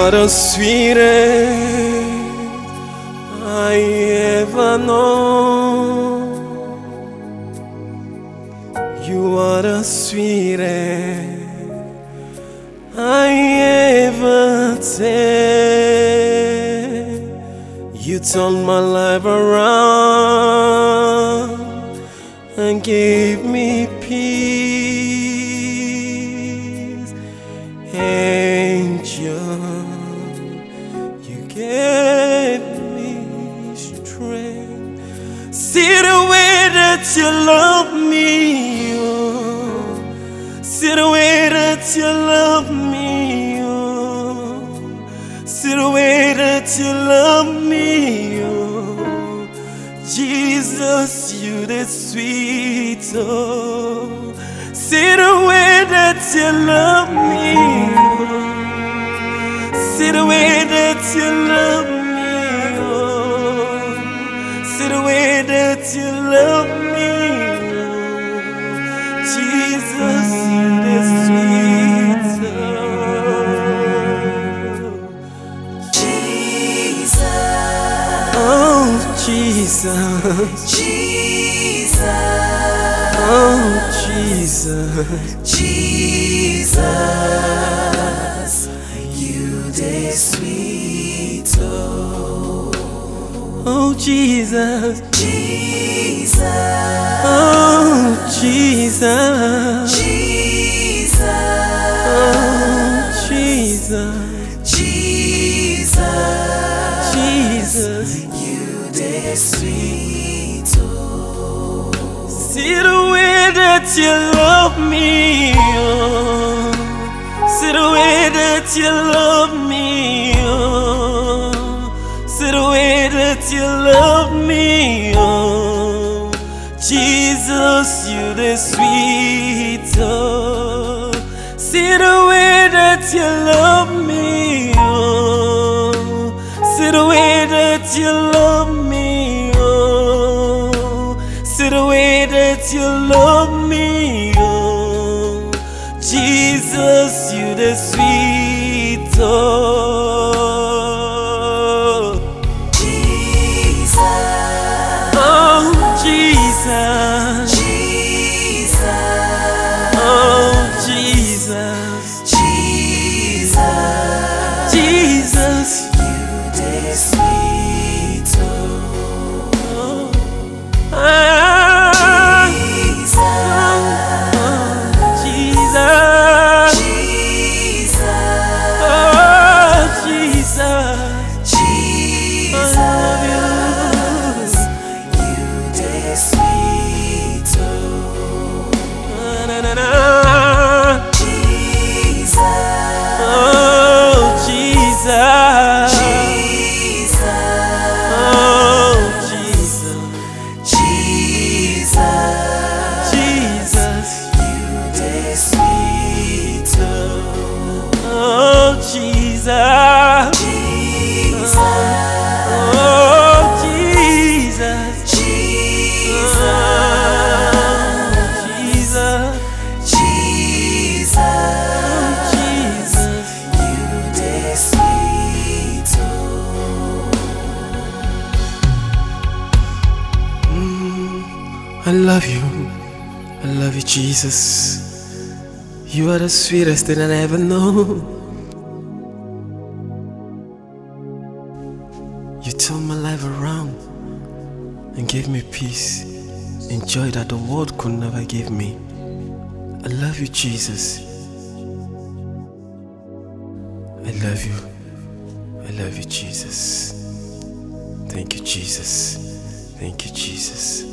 are the sweetest I ever know. You are the sweetest I ever tasted. You turned my life around and gave me peace. Angel, you gave me strength. See the way that you love me, oh. See the way that you love me, oh. See the way that you love me, oh. Jesus, you the sweet, oh. See the way that you love me, oh. See the way that you love me, oh. See the way that you love me, oh. Jesus, you the sweet, oh. Jesus, Jesus, oh Jesus, Jesus, you the sweet, oh Jesus, Jesus, oh Jesus, Jesus, oh Jesus, Jesus, Jesus, you the sweet, see the way that you love me, oh. See the way that you love me, oh. See the way that you love me, oh. Jesus, you the sweet, oh. See the way that you love me, oh. See the way that you love me, oh. See the way that you love me, oh. Jesus, you the sweet, oh. Jesus, Oh Jesus, Jesus, oh Jesus, Jesus, Jesus, you the sweet, ah, Jesus, Jesus, Jesus, I love you. you the sweet, Na, na, na. Jesus, Oh Jesus, Jesus, oh Jesus, Jesus, Jesus, you the sweet, oh Jesus, Jesus, oh Jesus, Jesus, oh Jesus, Jesus, Jesus, you the sweet, I love you. I love you, Jesus. You are the sweetest thing I ever know. You turned my life around and gave me peace and joy that the world could never give me. I love you, Jesus. I love you. I love you, Jesus. Thank you, Jesus. Thank you, Jesus.